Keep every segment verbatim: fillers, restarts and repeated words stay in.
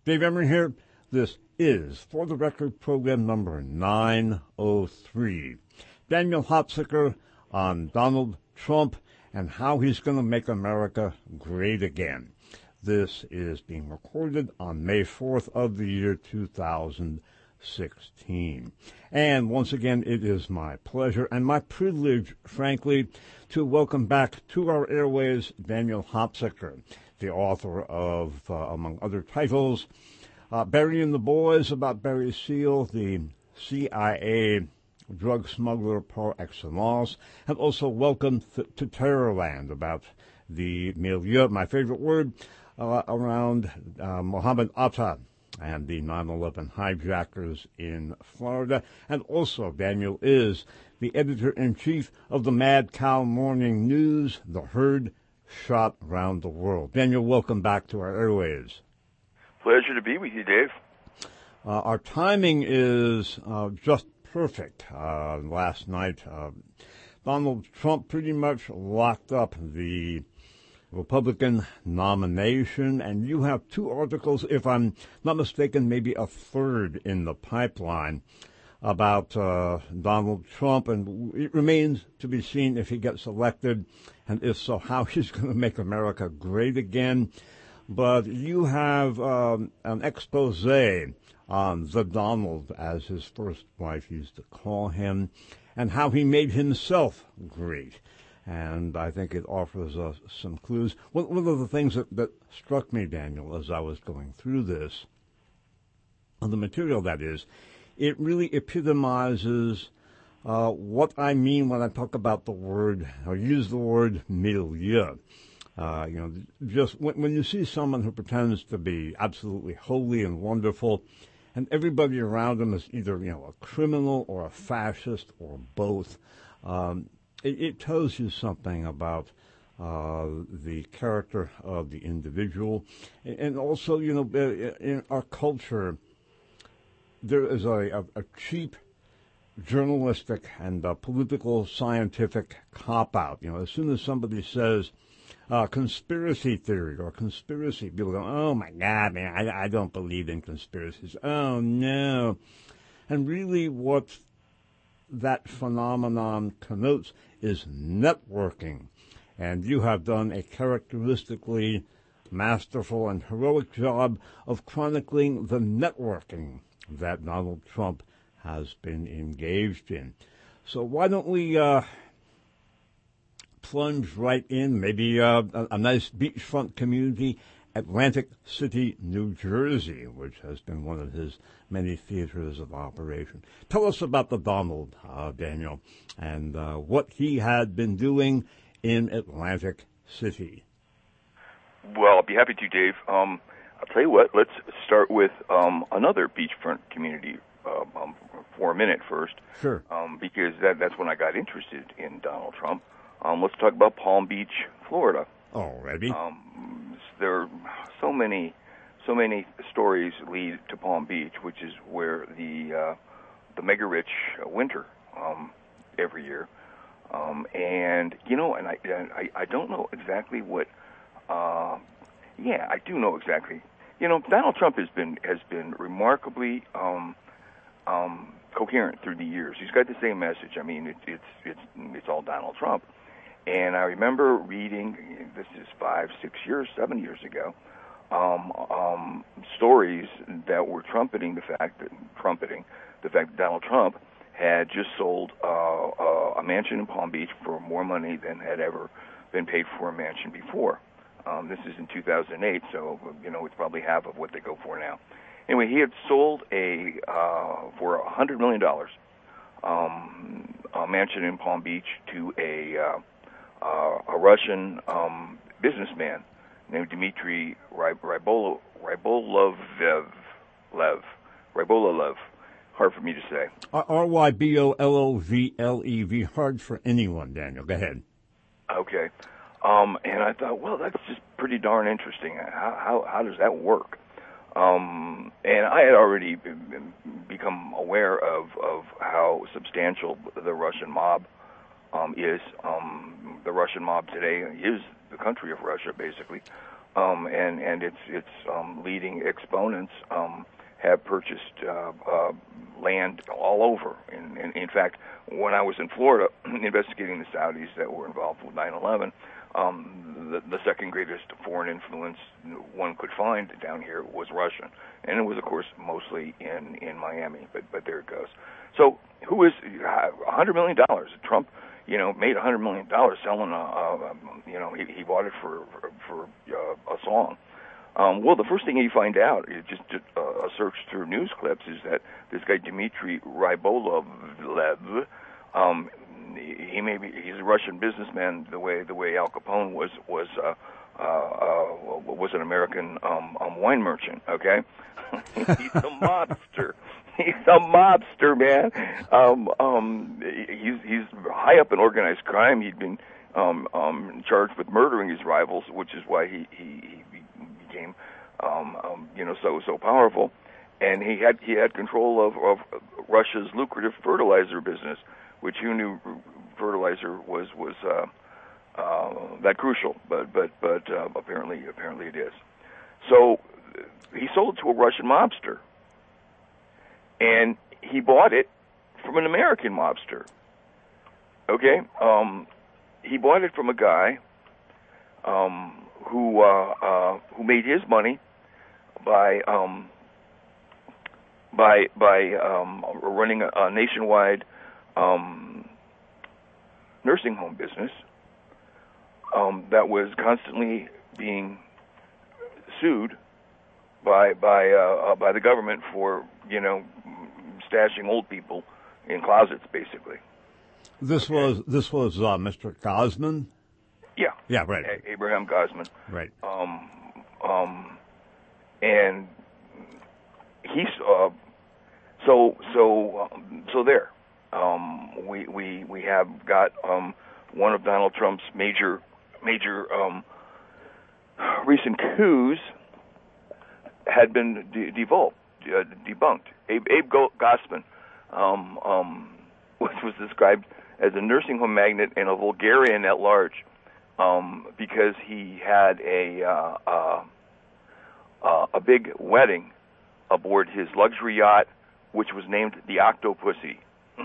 Dave Emory here. This is For the Record program number nine oh three. Daniel Hopsicker on Donald Trump and how he's going to make America great again. This is being recorded on May fourth of the year two thousand sixteen. And once again, it is my pleasure and my privilege, frankly, to welcome back to our airways Daniel Hopsicker, the author of, uh, among other titles, uh, Burying the Boys about Barry Seal, the C I A drug smuggler par excellence, and also Welcome th- to Terrorland about the milieu, my favorite word, uh, around uh, Mohammed Atta and the nine eleven hijackers in Florida. And also, Daniel is the editor-in-chief of the Mad Cow Morning News, the herd shot around the world. Daniel, welcome back to our airways. Pleasure to be with you, Dave. Uh, our timing is uh, just perfect. Uh, last night, uh, Donald Trump pretty much locked up the Republican nomination, and you have two articles, if I'm not mistaken, maybe a third in the pipeline about uh, Donald Trump, and it remains to be seen if he gets elected, and if so, how he's going to make America great again. But you have um, an expose on the Donald, as his first wife used to call him, and how he made himself great. And I think it offers us some clues. One of the things that, that struck me, Daniel, as I was going through this, on the material that is, it really epitomizes uh, what I mean when I talk about the word, or use the word milieu. Uh, you know, just when, when you see someone who pretends to be absolutely holy and wonderful, and everybody around them is either, you know, a criminal or a fascist or both, um, It, it tells you something about uh, the character of the individual. And also, you know, in our culture, there is a, a, a cheap journalistic and uh, political scientific cop-out. You know, as soon as somebody says uh, conspiracy theory or conspiracy, people go, oh, my God, man, I, I don't believe in conspiracies. Oh, no. And really what that phenomenon connotes is networking. And you have done a characteristically masterful and heroic job of chronicling the networking that Donald Trump has been engaged in. So why don't we uh, plunge right in, maybe uh, a, a nice beachfront community, Atlantic City, New Jersey, which has been one of his many theaters of operation. Tell us about the Donald, uh, Daniel, and uh, what he had been doing in Atlantic City. Well, I'll be happy to, Dave. Um, I'll tell you what, let's start with um, another beachfront community uh, um, for a minute first. Sure. Um, because that, that's when I got interested in Donald Trump. Um, let's talk about Palm Beach, Florida. Already. Um, there are so many, so many stories lead to Palm Beach, which is where the uh, the mega rich winter um, every year. Um, and you know, and I, I I don't know exactly what. Uh, yeah, I do know exactly. You know, Donald Trump has been has been remarkably um, um, coherent through the years. He's got the same message. I mean, it, it's it's it's all Donald Trump. And I remember reading, this is five, six years, seven years ago, um, um, stories that were trumpeting the fact that trumpeting the fact that Donald Trump had just sold uh, uh, a mansion in Palm Beach for more money than had ever been paid for a mansion before. Um, this is in two thousand eight, so you know it's probably half of what they go for now. Anyway, he had sold a uh, for a hundred million dollars um, a mansion in Palm Beach to a uh, Uh, a Russian um, businessman named Dmitry Rybolovlev, Lev, Rybolovlev. Hard for me to say. R Y B O L O V L E V. Hard for anyone, Daniel. Go ahead. Okay. Um, and I thought, well, that's just pretty darn interesting. How how, how does that work? Um, and I had already been, become aware of, of how substantial the Russian mob um, is. Um, the Russian mob today is the country of Russia, basically. um, and and its its um, leading exponents um, have purchased uh, uh, land all over. In, in, in fact, when I was in Florida investigating the Saudis that were involved with nine eleven, um, the, the second greatest foreign influence one could find down here was Russian, and it was, of course, mostly in, in Miami. But but there it goes. So who is a hundred million dollars? Trump, you know, made a hundred million dollars selling a, a, you know, he, he bought it for for, for uh, a song. Um, well, the first thing you find out, is just uh, a search through news clips, is that this guy Dmitry Rybolovlev, um, he may be he's a Russian businessman the way the way Al Capone was was uh, uh, uh, was an American um, um, wine merchant. Okay, he's a mobster. He's a mobster, man. Um, um, he's he's high up in organized crime. He'd been um, um, charged with murdering his rivals, which is why he he, he became um, um, you know so so powerful. And he had he had control of, of Russia's lucrative fertilizer business, which who knew fertilizer was was uh, uh, that crucial, but but but uh, apparently apparently it is. So he sold it to a Russian mobster. And he bought it from an American mobster. Okay, um, he bought it from a guy um, who uh, uh, who made his money by um, by by um, running a, a nationwide um, nursing home business um, that was constantly being sued by by uh, uh, by the government for, you know, stashing old people in closets, basically. This okay. was this was uh, Mister Gosman. Yeah. Yeah. Right. A- Abraham Gosman. Right. Um. Um. And he's uh. So so um, so there. Um. We we we have got um one of Donald Trump's major major um recent coups had been de- devolved, uh, debunked. Abe, Abe Gosman, um, um, which was described as a nursing home magnate and a vulgarian at large, um, because he had a uh, uh, uh, a big wedding aboard his luxury yacht, which was named the Octopussy.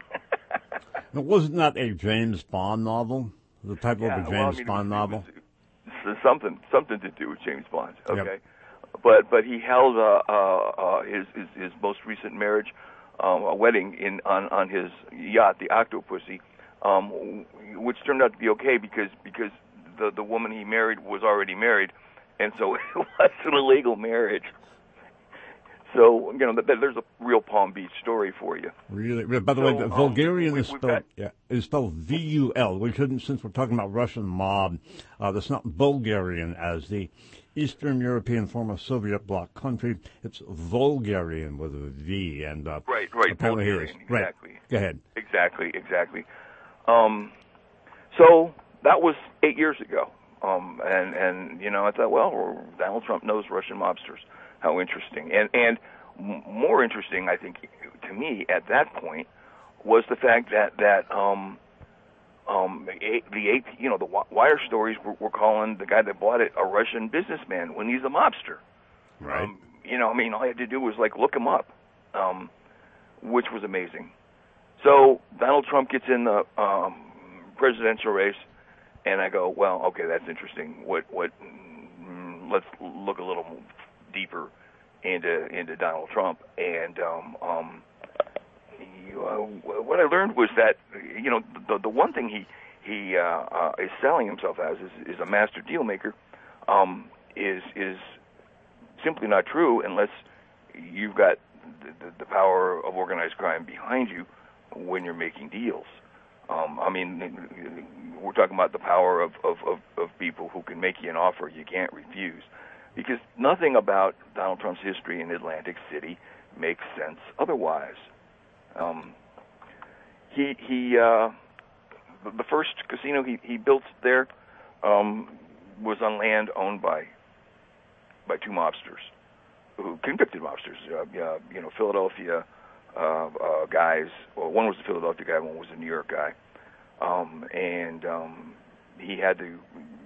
Wasn't that a James Bond novel? The type yeah, of a James well, I mean, Bond it was, novel? It was something something to do with James Bond. Okay. Yep. But but he held uh, uh, uh, his, his his most recent marriage, um, a wedding in on, on his yacht, the Octopussy, um, which turned out to be okay because because the the woman he married was already married, and so it wasn't a legal marriage. So, you know, there's a real Palm Beach story for you. Really? By the so, way, the um, Vulgarian we, is spelled got, yeah, is spelled V U L. We shouldn't, since we're talking about Russian mob, uh, that's not Bulgarian as the Eastern European former Soviet bloc country. It's Vulgarian with a V. And uh, right, right, Bulgarian, exactly. Right. Go ahead. Exactly, exactly. Um, so that was eight years ago. Um, and, and, you know, I thought, well, Donald Trump knows Russian mobsters. How interesting. And and more interesting, I think, to me at that point was the fact that that um um the the you know the wire stories were, were calling the guy that bought it a Russian businessman when he's a mobster. Right. Um, you know, I mean, all I had to do was like look him up, um, which was amazing. So Donald Trump gets in the um, presidential race, and I go, well, okay, that's interesting. What what? Mm, let's look a little deeper into into Donald Trump, and um, um, you, uh, what I learned was that, you know, the the one thing he he uh, uh, is selling himself as is, is a master deal maker, um, is is simply not true unless you've got the, the, the power of organized crime behind you when you're making deals. Um, I mean, we're talking about the power of, of, of, of people who can make you an offer you can't refuse. Because nothing about Donald Trump's history in Atlantic City makes sense otherwise. Um, he he uh, the first casino he, he built there um, was on land owned by by two mobsters, who convicted mobsters. Uh, uh, you know, Philadelphia uh, uh, guys. Well, one was a Philadelphia guy, one was a New York guy, um, and um, he had to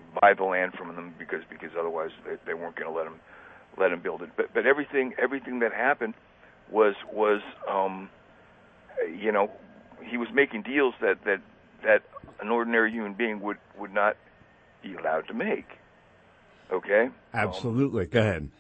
buy the land from them because because otherwise they, they weren't going to let him let him build it. But but everything everything that happened was was um, you know, he was making deals that that that an ordinary human being would would not be allowed to make. Okay. Absolutely. Um, Go ahead.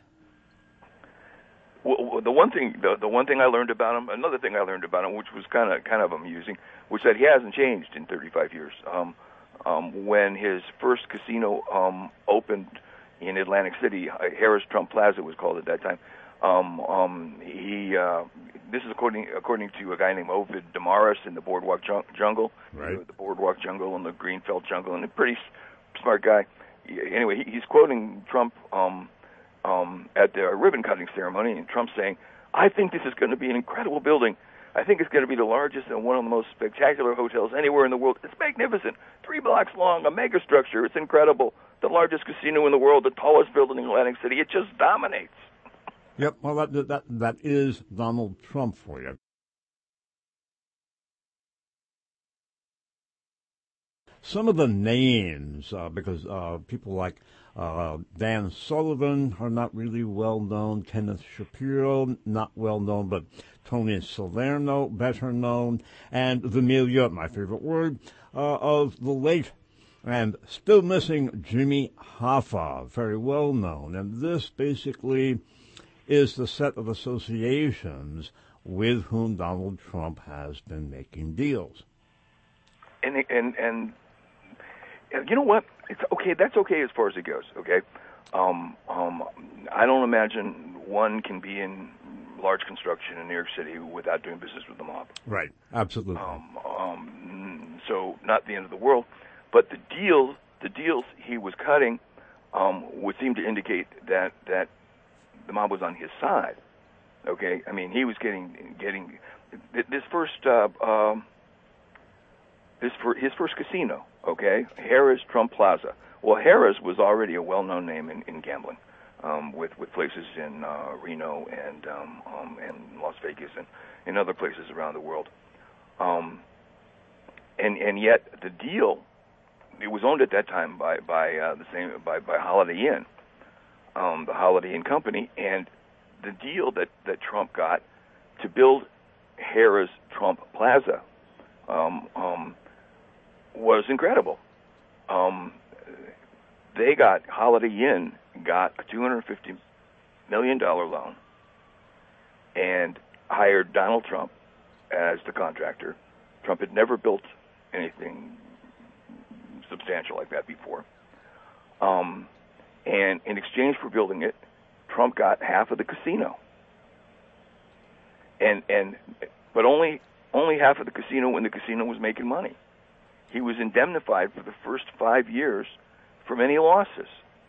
Well, the one thing, the, the one thing I learned about him, another thing I learned about him, which was kind of kind of amusing, was that he hasn't changed in thirty-five years. Um, um, when his first casino um, opened in Atlantic City, Harrah's Trump Plaza was called at that time. Um, um, he, uh, this is according according to a guy named Ovid Damaris in the Boardwalk Jungle, right. you know, the Boardwalk Jungle and the Greenfeld Jungle, and a pretty smart guy. Anyway, he, he's quoting Trump. Um, Um, at the ribbon cutting ceremony, and Trump saying, "I think this is going to be an incredible building. I think it's going to be the largest and one of the most spectacular hotels anywhere in the world. It's magnificent, three blocks long, a mega structure. It's incredible. The largest casino in the world, the tallest building in Atlantic City. It just dominates." Yep. Well, that that that is Donald Trump for you. Some of the names, uh, because uh, people like uh, Dan Sullivan are not really well known. Kenneth Shapiro, not well known, but Tony Salerno, better known, and the milieu, my favorite word, uh, of the late and still missing Jimmy Hoffa, very well known. And this basically is the set of associations with whom Donald Trump has been making deals. And and and. You know what? It's okay. That's okay as far as it goes. Okay. Um, um, I don't imagine one can be in large construction in New York City without doing business with the mob. Right. Absolutely. Um, um, so not the end of the world, but the deals, the deals he was cutting, um, would seem to indicate that that the mob was on his side. Okay. I mean, he was getting getting this first uh, um, this for his first casino. Okay, Harrah's Trump Plaza. Well, Harrah's was already a well-known name in, in gambling, um, with with places in uh, Reno and um, um, and Las Vegas and in other places around the world. Um, and and yet the deal, it was owned at that time by by uh, the same by by Holiday Inn, um, the Holiday Inn Company, and the deal that that Trump got to build Harrah's Trump Plaza. Um, um, was incredible. Um, they got, Holiday Inn got a two hundred fifty million dollars loan and hired Donald Trump as the contractor. Trump had never built anything substantial like that before. Um, and in exchange for building it, Trump got half of the casino. And, and, but only, only half of the casino when the casino was making money. He was indemnified for the first five years from any losses.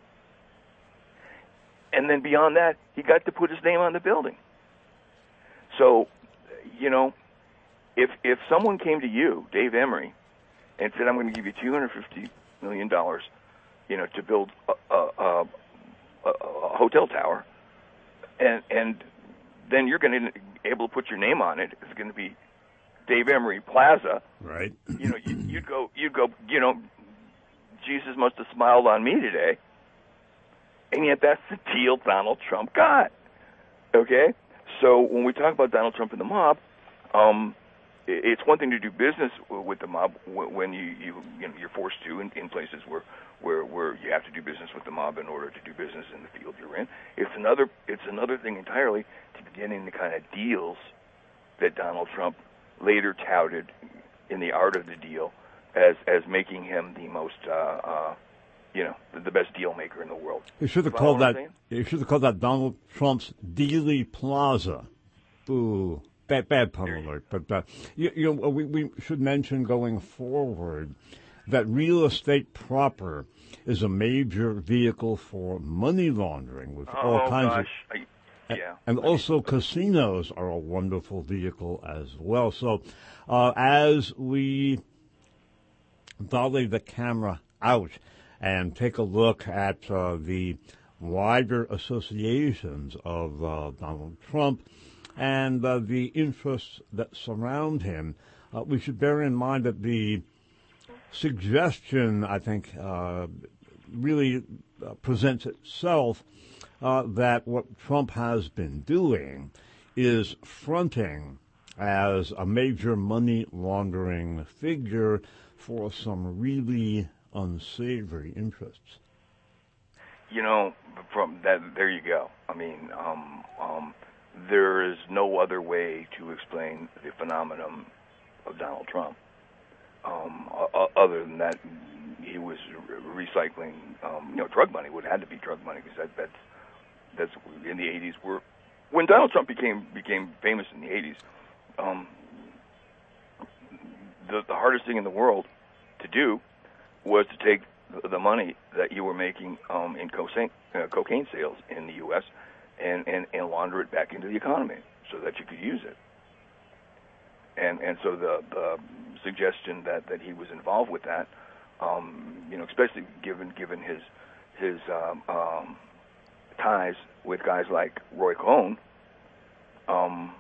And then beyond that, he got to put his name on the building. So, you know, if if someone came to you, Dave Emory, and said, "I'm going to give you two hundred fifty million dollars, you know, to build a, a, a, a hotel tower," and and then you're going to be able to put your name on it, it's going to be Dave Emory Plaza, right? You know, you, you'd go, you'd go, you know, Jesus must have smiled on me today, and yet that's the deal Donald Trump got. Okay, so when we talk about Donald Trump and the mob, um, it's one thing to do business with the mob when you you, you know, you're forced to in, in places where, where where you have to do business with the mob in order to do business in the field you're in. It's another it's another thing entirely to be getting the kind of deals that Donald Trump later touted in the art of the deal as as making him the most, uh, uh, you know, the, the best deal maker in the world. You should have called that. You should have called that Donald Trump's Dealey Plaza. Ooh, bad, bad pun alert. But uh, you, you know, we we should mention going forward that real estate proper is a major vehicle for money laundering with oh, all kinds gosh. of. I, Yeah. And also casinos are a wonderful vehicle as well. So uh, as we dolly the camera out and take a look at uh, the wider associations of uh, Donald Trump and uh, the interests that surround him, uh, we should bear in mind that the suggestion, I think, uh, really uh, presents itself uh, that what Trump has been doing is fronting as a major money laundering figure for some really unsavory interests. You know, from that, there you go. I mean, um, um, there is no other way to explain the phenomenon of Donald Trump. Um, uh, other than that, he was re- recycling, um, you know, drug money. Would had to be drug money because that, that's that's in the eighties. Were when Donald Trump became became famous in the eighties. Um, the the hardest thing in the world to do was to take the money that you were making um, in cocaine, uh, cocaine sales in the U S and, and, and launder it back into the economy so that you could use it. And and so the, the suggestion that, that he was involved with that, um, you know, especially given given his his um, um, ties with guys like Roy Cohn, um,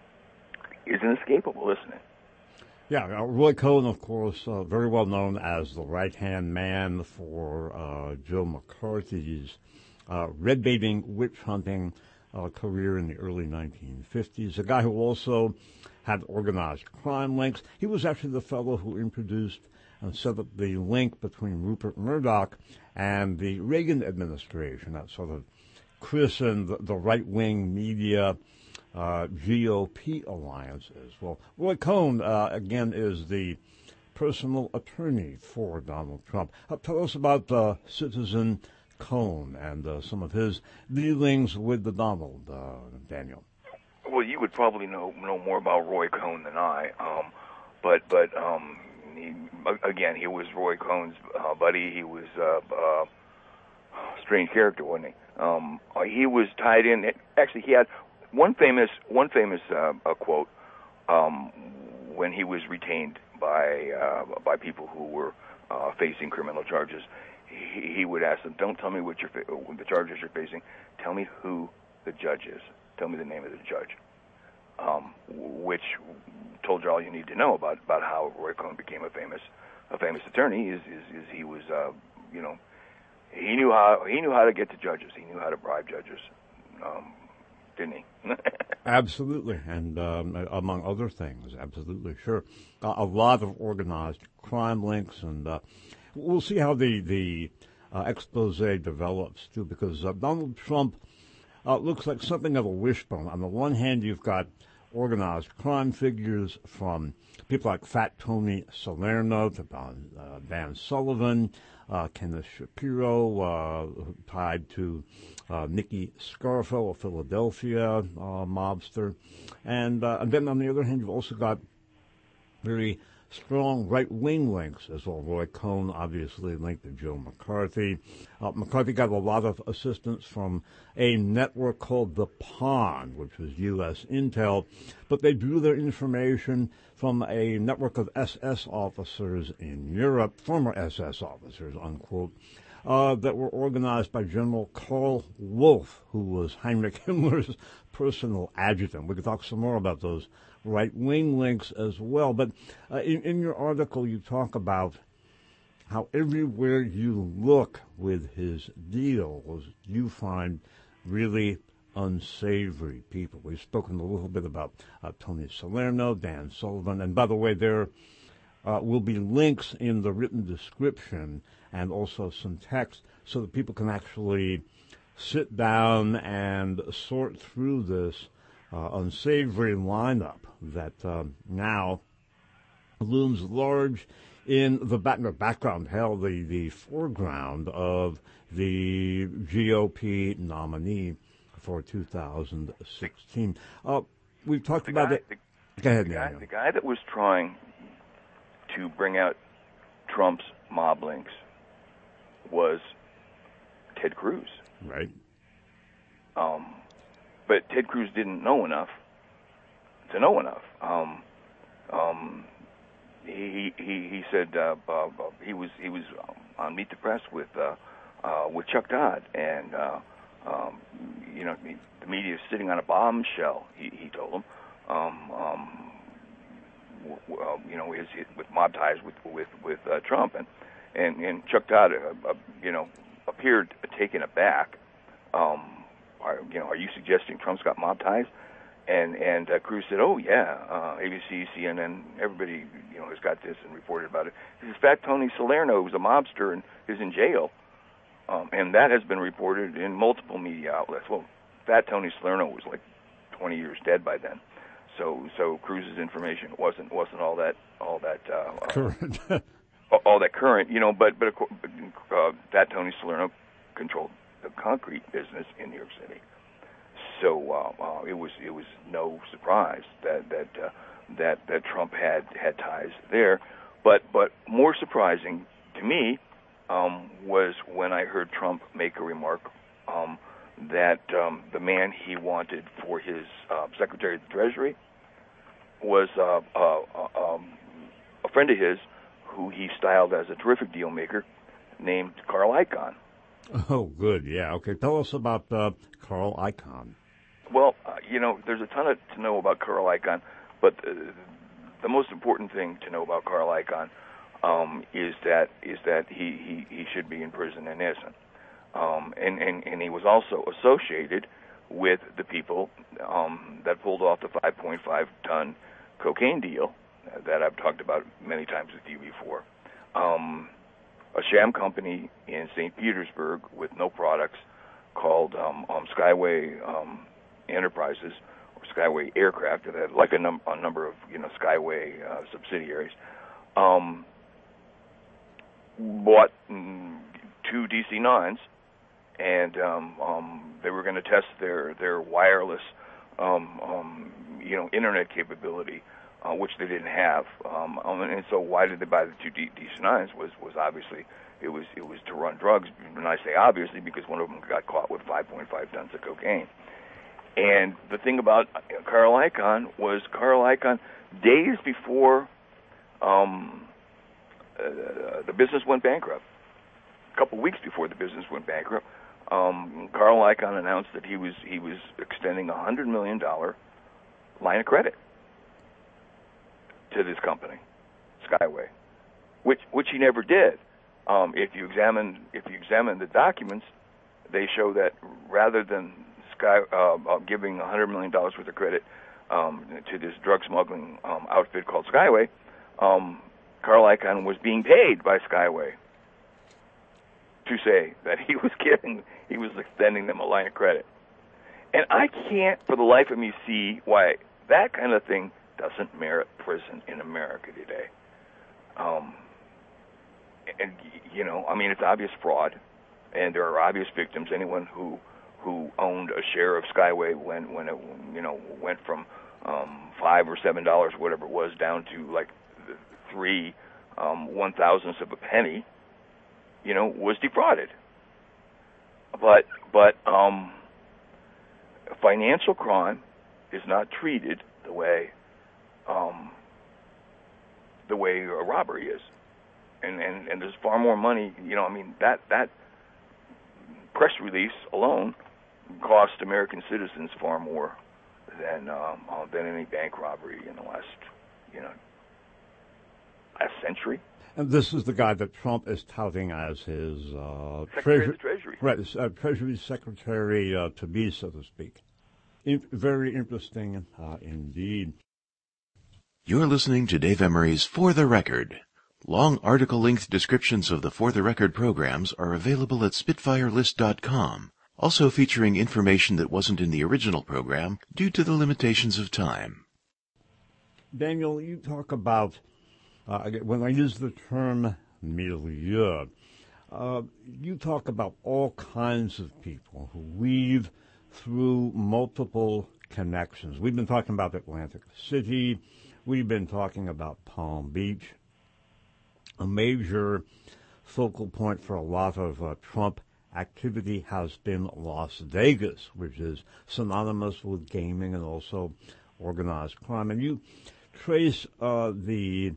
is inescapable, isn't it? Yeah, uh, Roy Cohn, of course, uh, very well known as the right-hand man for uh, Joe McCarthy's uh, red-baiting, witch-hunting uh, career in the early nineteen fifties. A guy who also had organized crime links. He was actually the fellow who introduced and set up the link between Rupert Murdoch and the Reagan administration, that sort of christened the, the right-wing media Uh, G O P alliance as well. Roy Cohn, uh, again, is the personal attorney for Donald Trump. Uh, tell us about uh, Citizen Cohn and uh, some of his dealings with the Donald, uh, Daniel. Well, you would probably know know more about Roy Cohn than I, um, but but um, he, again, he was Roy Cohn's uh, buddy. He was a uh, uh, strange character, wasn't he? Um, he was tied in. Actually, he had. One famous, one famous uh, uh, quote um, when he was retained by uh, by people who were uh, facing criminal charges. He, he would ask them, "Don't tell me what you're fa- the charges you're facing. Tell me who the judge is. Tell me the name of the judge." Um, which told you all you need to know about, about how Roy Cohn became a famous a famous attorney. Is is, is he was uh, you know he knew how he knew how to get to judges. He knew how to bribe judges. Um, Didn't he? Absolutely, and um, among other things, absolutely, sure. Uh, a lot of organized crime links, and uh, we'll see how the the uh, expose develops too, because uh, Donald Trump uh, looks like something of a wishbone. On the one hand, you've got organized crime figures from people like Fat Tony Salerno to uh, Dan Sullivan, uh, Kenneth Shapiro, uh, tied to uh, Nicky Scarfo, a Philadelphia uh, mobster. And, uh, and then on the other hand, you've also got very strong right-wing links as well. Roy Cohn, obviously, linked to Joe McCarthy. Uh, McCarthy got a lot of assistance from a network called The Pond, which was U S Intel, but they drew their information from a network of S S officers in Europe, former S S officers, unquote, uh, that were organized by General Karl Wolff, who was Heinrich Himmler's personal adjutant. We could talk some more about those right-wing links as well. But uh, in, in your article, you talk about how everywhere you look with his deals, you find really unsavory people. We've spoken a little bit about uh, Tony Salerno, Dan Sullivan, and by the way, there uh, will be links in the written description and also some text so that people can actually sit down and sort through this Uh, unsavory lineup that um, now looms large in the back, background, hell, the, the foreground of the G O P nominee for two thousand sixteen. Uh, we've talked the about guy, it. The, Go ahead, the guy, Daniel. the guy that was trying to bring out Trump's mob links was Ted Cruz. Right. Um, But Ted Cruz didn't know enough to know enough. Um, um, he he he said uh, uh, he was he was on Meet the Press with uh, uh, with Chuck Todd, and uh, um, you know the media is sitting on a bombshell. He, he told him, um, um, w- w- uh, you know, his, his, with mob ties with with with uh, Trump, and and and Chuck Todd, uh, uh, you know, appeared taken aback. Um, are, you know, are you suggesting Trump's got mob ties? And and uh, Cruz said, "Oh yeah, uh, A B C, C N N, everybody, you know, has got this and reported about it." This is Fat Tony Salerno, who's a mobster and is in jail, um, and that has been reported in multiple media outlets. Well, Fat Tony Salerno was like twenty years dead by then, so so Cruz's information wasn't wasn't all that all that uh, current, all that current, you know. But but uh, Fat Tony Salerno controlled the concrete business in New York City. So uh, uh, it was it was no surprise that that uh, that that Trump had, had ties there, but but more surprising to me um, was when I heard Trump make a remark um, that um, the man he wanted for his uh, Secretary of the Treasury was uh, uh, uh, um, a friend of his who he styled as a terrific deal maker named Carl Icahn. Oh, good. Yeah. Okay. Tell us about uh, Carl Icahn. Well, uh, you know, there's a ton of, to know about Carl Icahn, but uh, the most important thing to know about Carl Icahn um, is that is that he, he, he should be in prison and innocent. Um, and, and, and he was also associated with the people um, that pulled off the five point five ton cocaine deal that I've talked about many times with you before. Um, a sham company in Saint Petersburg with no products called um, um, Skyway um, Enterprises or Skyway Aircraft, that had like a, num- a number of you know Skyway uh, subsidiaries, um, bought mm, two D C nines, and um, um, they were going to test their their wireless um, um, you know internet capability, uh, which they didn't have. Um, and so why did they buy the two D C nines? Was was obviously it was it was to run drugs. And I say obviously because one of them got caught with five point five tons of cocaine. And the thing about Carl Icahn was Carl Icahn, days before um, uh, the business went bankrupt, a couple weeks before the business went bankrupt, um, Carl Icahn announced that he was he was extending a one hundred million dollars line of credit to this company, Skyway, which which he never did. Um, if you examine if you examine the documents, they show that rather than Sky, uh, uh, giving one hundred million dollars worth of credit um, to this drug smuggling um, outfit called Skyway, um, Carl Icahn was being paid by Skyway to say that he was giving, he was extending them a line of credit. And I can't for the life of me see why that kind of thing doesn't merit prison in America today. Um, and, you know, I mean, it's obvious fraud, and there are obvious victims. Anyone who who owned a share of Skyway when when it you know went from um, five or seven dollars, whatever it was, down to like three um, one thousandths of a penny, you know, was defrauded. But but um, financial crime is not treated the way um, the way a robbery is, and, and and there's far more money. You know, I mean that that press release alone cost American citizens far more than um, uh, than any bank robbery in the last, you know, last century. And this is the guy that Trump is touting as his uh, Secretary treasury, of the Treasury, right? Uh, Treasury Secretary uh, to be, so to speak. In- very interesting uh, indeed. You're listening to Dave Emery's For the Record. Long article-length descriptions of the For the Record programs are available at spitfire list dot com. Also featuring information that wasn't in the original program due to the limitations of time. Daniel, you talk about, uh, when I use the term milieu, uh, you talk about all kinds of people who weave through multiple connections. We've been talking about Atlantic City. We've been talking about Palm Beach, a major focal point for a lot of uh, Trump activity has been Las Vegas, which is synonymous with gaming and also organized crime. And you trace uh, the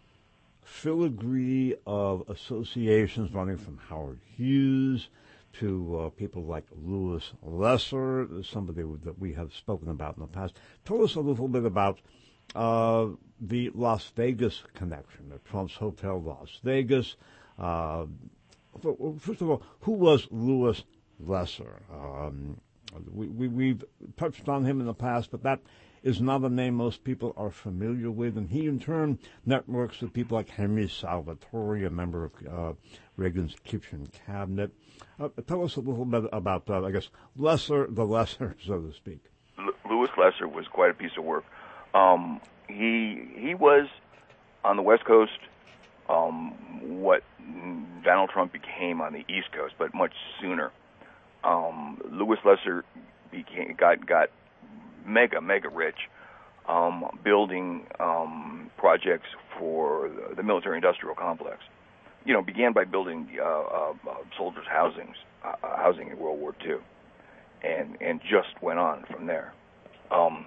filigree of associations running from Howard Hughes to uh, people like Louis Lesser, somebody that we have spoken about in the past. Tell us a little bit about uh, the Las Vegas connection, the Trump's Hotel Las Vegas, Uh, first of all, who was Louis Lesser? Um, we, we, we've touched on him in the past, but that is not a name most people are familiar with, and he in turn networks with people like Henry Salvatore, a member of uh, Reagan's kitchen cabinet. Uh, tell us a little bit about, uh, I guess, Lesser, the Lesser, so to speak. L- Louis Lesser was quite a piece of work. Um, he he was on the West Coast um, what Donald Trump became on the East Coast, but much sooner. Um, Louis Lesser became got got mega mega rich, um, building um, projects for the, the military-industrial complex. You know, began by building uh, uh, soldiers' housings, uh, housing in World War Two, and and just went on from there. Um,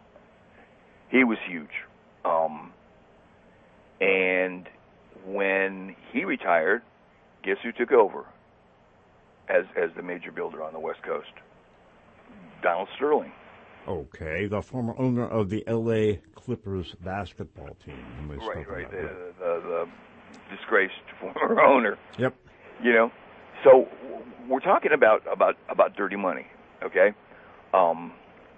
he was huge, um, and when he retired, guess who took over as as the major builder on the West Coast? Donald Sterling. Okay, the former owner of the L A Clippers basketball team. Right, right. The, the, the disgraced former owner. Yep. You know, so we're talking about about about dirty money, okay? Um,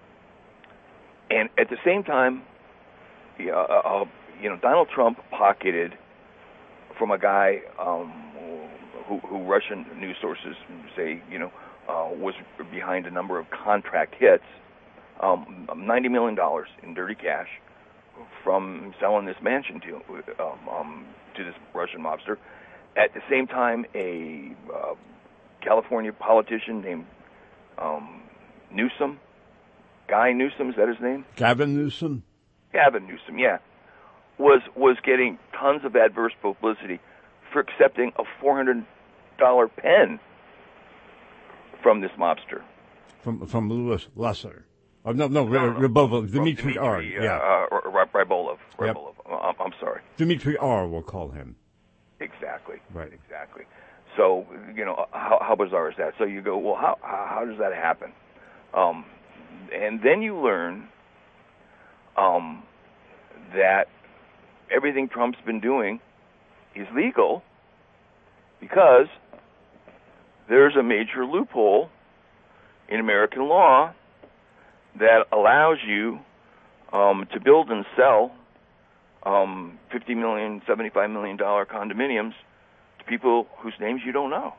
and at the same time, uh, uh, you know, Donald Trump pocketed from a guy um, who, who Russian news sources say, you know, uh, was behind a number of contract hits. Um, ninety million dollars in dirty cash from selling this mansion to um, um, to this Russian mobster. At the same time, a uh, California politician named um, Newsom, Guy Newsom, is that his name? Gavin Newsom? Gavin Newsom, yeah, was was getting tons of adverse publicity for accepting a four hundred dollars pen from this mobster. From from Louis Lesser. Oh, no, no, no, no, Rybolov, Dmitry R. Yeah. Uh, uh, Rybolov. Yep. Rybolov. I'm, I'm sorry. Dmitry R. we'll call him. Exactly. Right. Exactly. So, you know, how, how bizarre is that? So you go, well, how how does that happen? Um, and then you learn um, that everything Trump's been doing is legal because there's a major loophole in American law that allows you um, to build and sell um, fifty million dollars, seventy-five million dollars condominiums to people whose names you don't know.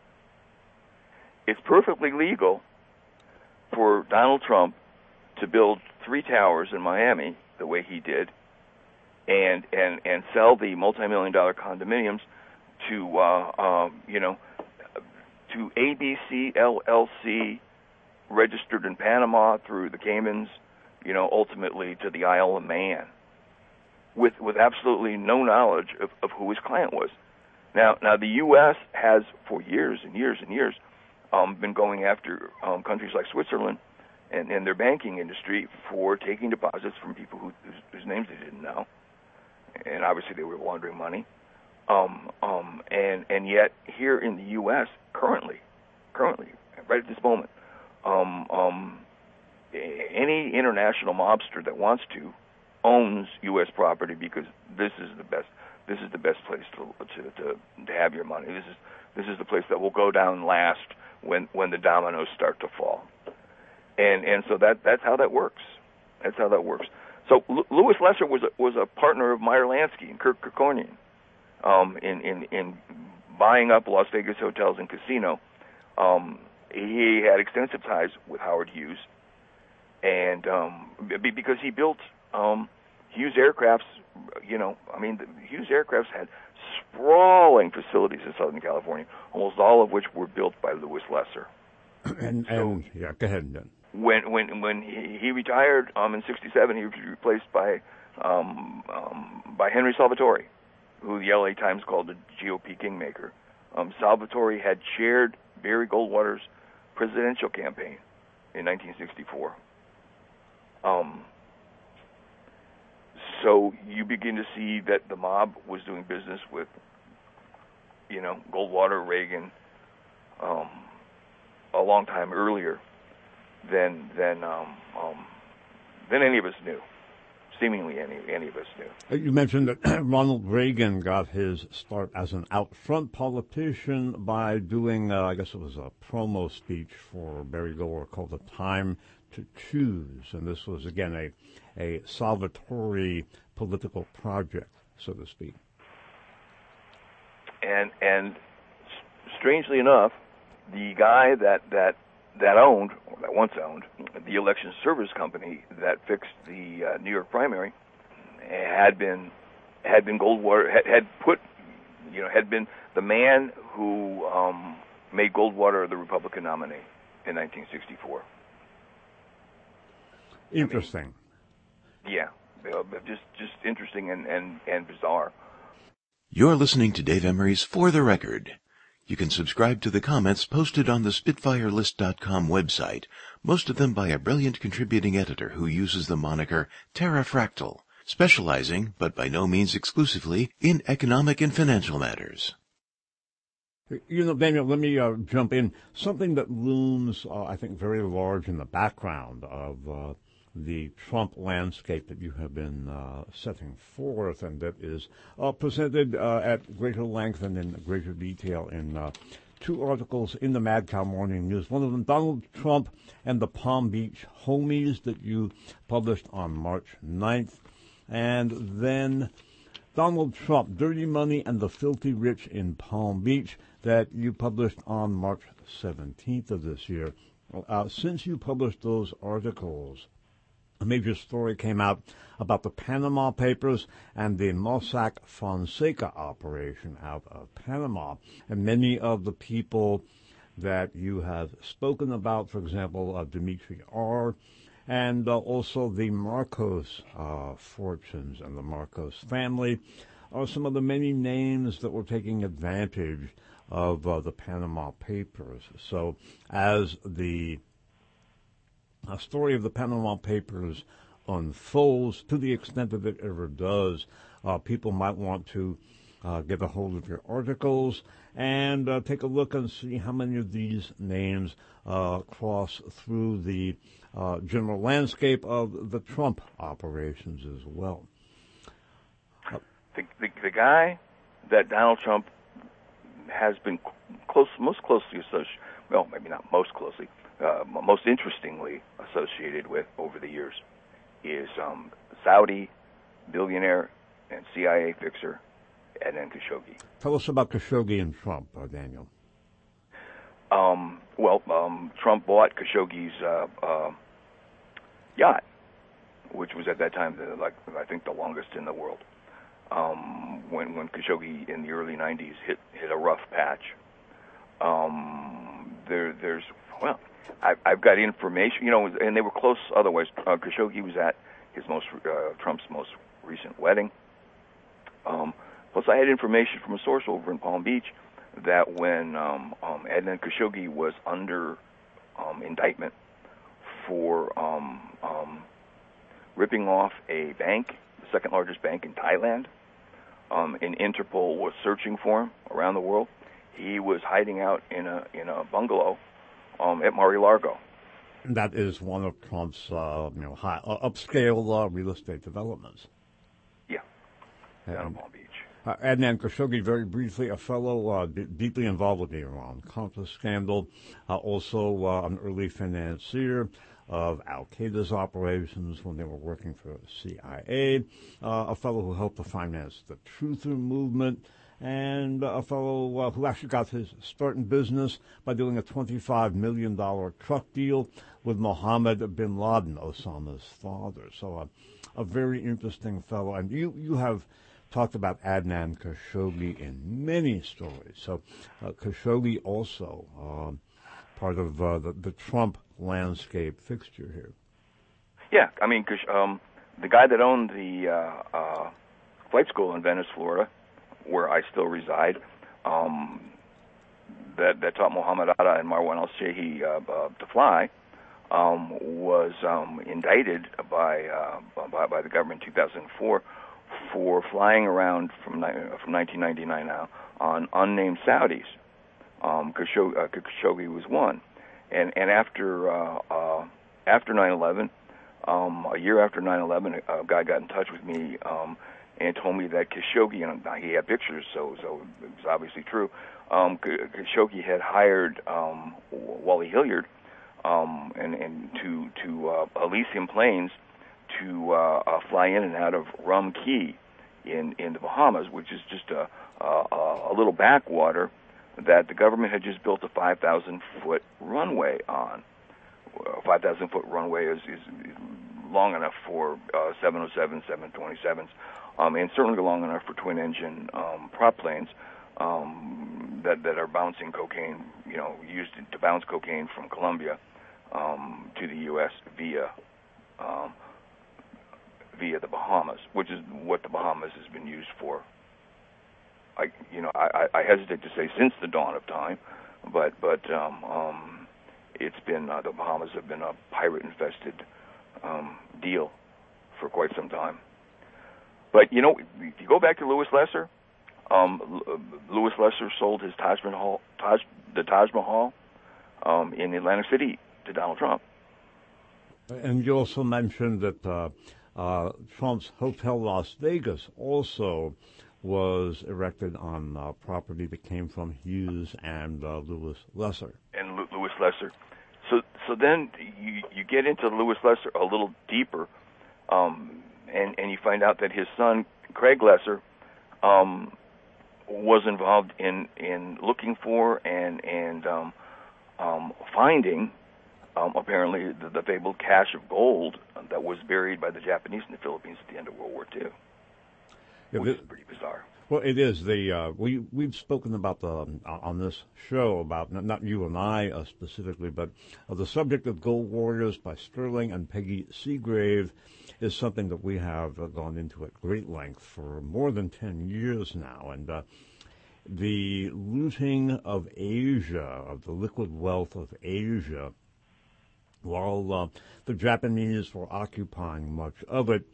It's perfectly legal for Donald Trump to build three towers in Miami the way he did and and, and sell the multi-million dollar condominiums to, uh, um, you know, to A B C L L C, registered in Panama through the Caymans, you know, ultimately to the Isle of Man, with with absolutely no knowledge of, of who his client was. Now, now the U S has for years and years and years um, been going after um, countries like Switzerland and, and their banking industry for taking deposits from people who, whose, whose names they didn't know, and obviously they were laundering money. Um, um, and and yet here in the U S currently, currently, right at this moment. Um, um, any international mobster that wants to owns U S property because this is the best. This is the best place to to to, to have your money. This is this is the place that will go down last when, when the dominoes start to fall. And and so that that's how that works. That's how that works. So L- Louis Lesser was a, was a partner of Meyer Lansky and Kirk Kerkorian um, in in in buying up Las Vegas hotels and casino. Um, He had extensive ties with Howard Hughes, and um, b- because he built um, Hughes Aircrafts, you know, I mean, the Hughes Aircrafts had sprawling facilities in Southern California, almost all of which were built by Louis Lesser. And, so and yeah, go ahead. Then. When when when he, he retired um, in sixty-seven, he was replaced by um, um, by Henry Salvatore, who the L A Times called the G O P kingmaker. Um, Salvatore had chaired Barry Goldwater's presidential campaign in nineteen sixty-four. Um, so you begin to see that the mob was doing business with, you know, Goldwater, Reagan, um, a long time earlier than than um, um, than any of us knew. seemingly any any of us knew. You mentioned that Ronald Reagan got his start as an out-front politician by doing, uh, I guess it was a promo speech for Barry Gower called "The Time to Choose," and this was again a a salvatory political project, so to speak. And and strangely enough, the guy that that that owned, or that once owned, the election service company that fixed the uh, New York primary had been had been Goldwater had, had put you know had been the man who um, made Goldwater the Republican nominee in nineteen sixty-four. Interesting. I mean, yeah, just just interesting and, and, and bizarre. You're listening to Dave Emery's For the Record. You can subscribe to the comments posted on the Spitfire List dot com website, most of them by a brilliant contributing editor who uses the moniker Terrafractal, specializing, but by no means exclusively, in economic and financial matters. You know, Daniel, let me uh, jump in. Something that looms, uh, I think, very large in the background of uh, the Trump landscape that you have been uh, setting forth, and that is uh, presented uh, at greater length and in greater detail in uh, two articles in the Mad Cow Morning News. One of them, Donald Trump and the Palm Beach Homies, that you published on March ninth. And then Donald Trump, Dirty Money and the Filthy Rich in Palm Beach, that you published on March seventeenth of this year. Uh, since you published those articles, a major story came out about the Panama Papers and the Mossack Fonseca operation out of Panama. And many of the people that you have spoken about, for example, uh, Dimitri R., and uh, also the Marcos uh, fortunes and the Marcos family, are some of the many names that were taking advantage of uh, the Panama Papers. So as the uh, story of the Panama Papers unfolds, to the extent that it ever does, uh, people might want to uh, get a hold of your articles and uh, take a look and see how many of these names uh, cross through the uh, general landscape of the Trump operations as well. Uh, the, the, the guy that Donald Trump has been close, most closely associated, well, maybe not most closely, uh, most interestingly associated with over the years is um, Saudi billionaire and C I A fixer Adnan Khashoggi. Tell us about Khashoggi and Trump, uh, Daniel. Um, well, um, Trump bought Khashoggi's uh, uh, yacht, which was at that time the, like I think the longest in the world. Um, when when Khashoggi in the early nineties hit hit a rough patch, um, there there's well, I, I've got information, you know, and they were close otherwise. Uh, Khashoggi was at his most uh, Trump's most recent wedding. Um, plus, I had information from a source over in Palm Beach that when um, um, Adnan Khashoggi was under um, indictment for um, um, ripping off a bank, the second largest bank in Thailand, um, and Interpol was searching for him around the world. He was hiding out in a in a bungalow um, at Mar-a-Lago. That is one of Trump's uh, you know high, uh, upscale uh, real estate developments. Yeah, down in And, Palm Beach. Uh, Adnan Khashoggi, very briefly, a fellow uh, d- deeply involved with the Iran-Contra scandal, uh, also uh, an early financier of Al-Qaeda's operations when they were working for the C I A, uh, a fellow who helped to finance the Truther movement, and uh, a fellow uh, who actually got his start in business by doing a twenty-five million dollars truck deal with Mohammed bin Laden, Osama's father. So uh, a very interesting fellow. And you, you have talked about Adnan Khashoggi in many stories. So uh, Khashoggi also uh, part of uh, the, the Trump landscape fixture here. Yeah, I mean, um, the guy that owned the uh, uh, flight school in Venice, Florida, where I still reside, um, that, that taught Mohammed Atta and Marwan al-Shehi uh, uh, to fly, um, was um, indicted by, uh, by by the government in two thousand four for flying around from from nineteen ninety-nine now on unnamed Saudis. Um, Khashoggi, uh, Khashoggi was one, and and after uh, uh, after nine eleven, um, a year after nine eleven, a guy got in touch with me um, and told me that Khashoggi, and he had pictures, so so it was obviously true. Um, Khashoggi had hired um, Wally Hilliard um, and, and to to uh, Elysium Plains to uh, uh, fly in and out of Rum Cay in in the Bahamas, which is just a a, a little backwater that the government had just built a five thousand foot runway on. A five thousand foot runway is, is long enough for uh, seven oh seven, seven twenty-sevens, um, and certainly long enough for twin-engine um, prop planes um, that that are bouncing cocaine, you know, used to bounce cocaine from Colombia um, to the U S via um, via the Bahamas, which is what the Bahamas has been used for. I, you know, I, I hesitate to say since the dawn of time, but but um, um, it's been uh, the Bahamas have been a pirate-infested um, deal for quite some time. But you know, if you go back to Louis Lesser, um, Louis Lesser sold his Taj Mahal, Taj, the Taj Mahal um, in Atlantic City to Donald Trump. And you also mentioned that uh, uh, Trump's Hotel Las Vegas also was erected on uh, property that came from Hughes and uh, Louis Lesser. And L- Louis Lesser. So, so then you you get into Louis Lesser a little deeper, um, and and you find out that his son Craig Lesser um, was involved in, in looking for and and um, um, finding um, apparently the, the fabled cache of gold that was buried by the Japanese in the Philippines at the end of World War Two. Yeah, Which it, is pretty bizarre. Well, it is. The uh, we we've spoken about the um, on this show about not you and I uh, specifically, but uh, the subject of Gold Warriors by Sterling and Peggy Seagrave is something that we have uh, gone into at great length for more than ten years now, and uh, the looting of Asia, of the liquid wealth of Asia, while uh, the Japanese were occupying much of it,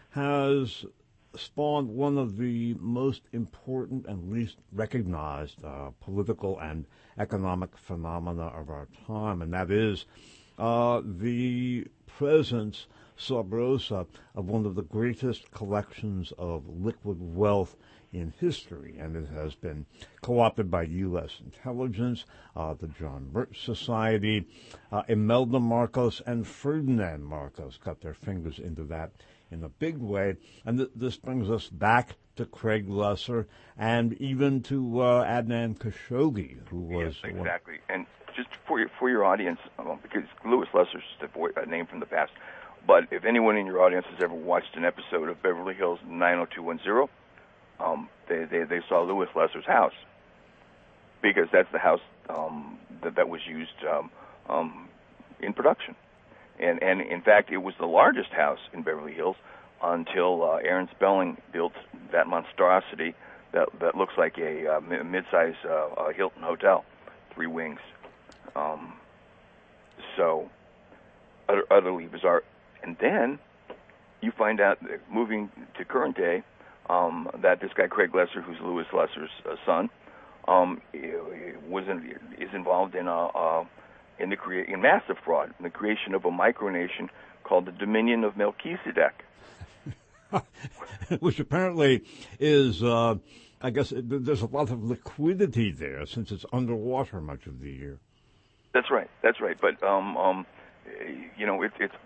has spawned one of the most important and least recognized uh, political and economic phenomena of our time, and that is uh, the presence, sub rosa, of one of the greatest collections of liquid wealth in history, and it has been co-opted by U S intelligence, uh, the John Birch Society. uh, Imelda Marcos and Ferdinand Marcos got their fingers into that in a big way, and th- this brings us back to Craig Lesser and even to uh, Adnan Khashoggi, who was yes, exactly. One. And just for your for your audience, um, because Louis Lesser's just a, voice, a name from the past, but if anyone in your audience has ever watched an episode of Beverly Hills nine oh two one oh, um, they, they they saw Louis Lesser's house, because that's the house um, that that was used um, um, in production. And, and in fact, it was the largest house in Beverly Hills until uh, Aaron Spelling built that monstrosity that that looks like a uh, mid-size uh, uh, Hilton hotel, three wings. Um, so, utter, utterly bizarre. And then you find out, that moving to current day, um, that this guy Craig Lesser, who's Louis Lesser's uh, son, um, was in, is involved in a, a in the crea- in massive fraud, in the creation of a micronation called the Dominion of Melchizedek. Which apparently is, uh, I guess, there's a lot of liquidity there since it's underwater much of the year. That's right, that's right. But, um, um, you know, it, it's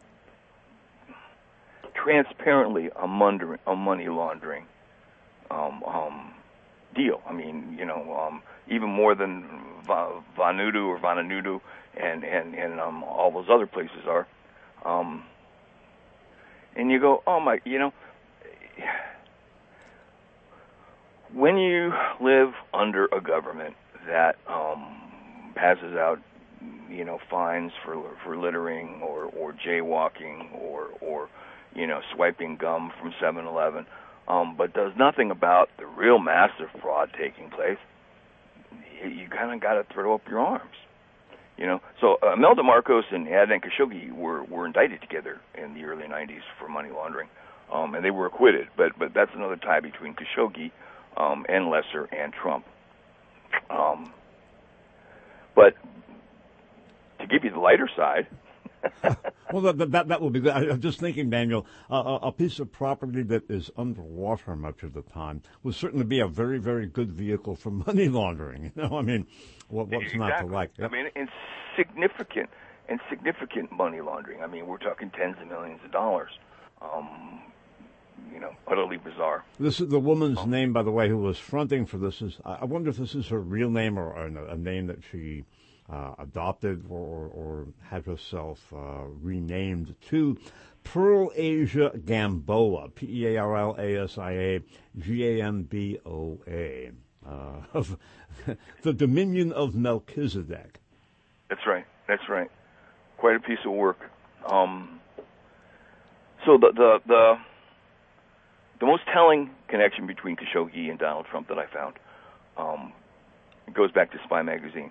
transparently a, mundering, a money laundering um, um, deal. I mean, you know, um, even more than Va- Vanuatu or Vanuatu and and and um, all those other places are. Um, and you go, oh my, you know, when you live under a government that um, passes out, you know, fines for for littering or or jaywalking or or you know swiping gum from seven eleven, um, but does nothing about the real massive fraud taking place, you, you kind of got to throw up your arms. You know, so uh, Imelda Marcos and Adnan Khashoggi were, were indicted together in the early nineties for money laundering, um, and they were acquitted. But but that's another tie between Khashoggi um, and Lesser and Trump. Um, but to give you the lighter side, Well, that, that that will be good. I, I'm just thinking, Daniel, uh, a, a piece of property that is underwater much of the time would certainly be a very, very good vehicle for money laundering. You know, I mean, what, what's exactly. not to like? Yep. I mean, and significant and significant money laundering. I mean, we're talking tens of millions of dollars. Um, you know, utterly bizarre. This is the woman's oh. name, by the way, who was fronting for this. Is I wonder if this is her real name or a, a name that she uh, adopted or, or had herself uh, renamed to. Pearl Asia Gamboa, P E A R L A S I A G A M B O A, uh, of the Dominion of Melchizedek. That's right. That's right. Quite a piece of work. Um, so the the the the most telling connection between Khashoggi and Donald Trump that I found um, goes back to Spy Magazine.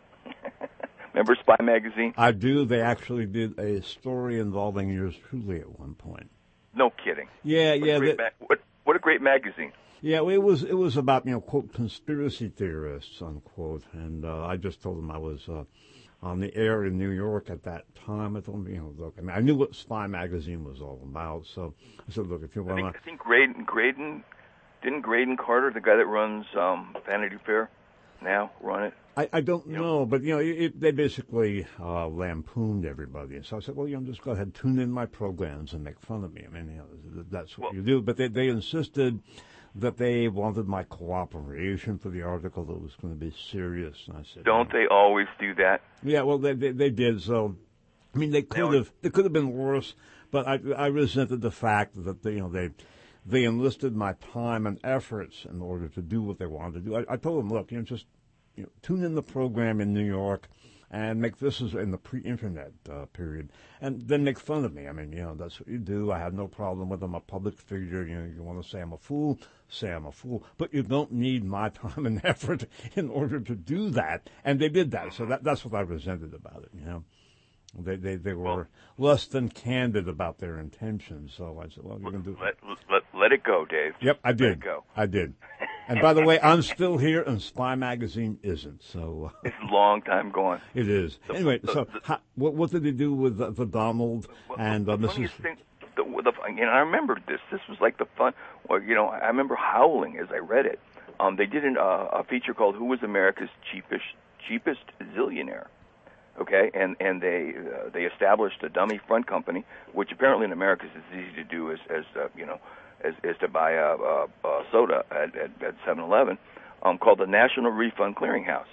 Remember Spy Magazine? I do. They actually did a story involving yours truly at one point. No kidding. Yeah, what yeah. A That, ma- what what a great magazine. Yeah, it was it was about, you know, quote, conspiracy theorists, unquote, and uh, I just told them I was uh, on the air in New York at that time. I told them, you know, look, I mean, I knew what Spy Magazine was all about, so I said, look, if you want to... I think, I think Graydon, Graydon, didn't Graydon Carter, the guy that runs um, Vanity Fair, now run it? I, I don't you know, know, but, you know, it, they basically uh, lampooned everybody. And so I said, well, you know, just go ahead, tune in my programs and make fun of me. I mean, you know, that's what well, you do. But they, they insisted that they wanted my cooperation for the article, that was going to be serious. And I said, don't no. they always do that? Yeah, well, they they, they did. So, I mean, they could have they could have been worse, but I I resented the fact that they, you know, they they enlisted my time and efforts in order to do what they wanted to do. I, I told them, look, you know, just you know, tune in the program in New York and make this is in the pre-internet uh, period, and then make fun of me. I mean, you know, that's what you do. I have no problem with them. I'm a public figure. You know, you want to say I'm a fool, say I'm a fool, but you don't need my time and effort in order to do that. And they did that, so that that's what I resented about it. You know, they they they were well, less than candid about their intentions. So I said, well, you're gonna do let, let let it go, Dave. Yep, I did. Let it go. I did. And by the way, I'm still here, and Spy Magazine isn't. So it's a long time gone. It is. The, anyway, the, so the, how, what what did he do with the, the Donald well, and the, uh, the Missus Thing, the, the, you know, I remember this. This was like the fun. Well, you know, I remember howling as I read it. Um, they did an, uh, a feature called "Who Was America's Cheapest Cheapest Zillionaire?" Okay, and and they uh, they established a dummy front company, which apparently in America is as easy to do as as uh, you know as, as to buy a, a, a soda at at seven eleven, um, called the National Refund Clearinghouse,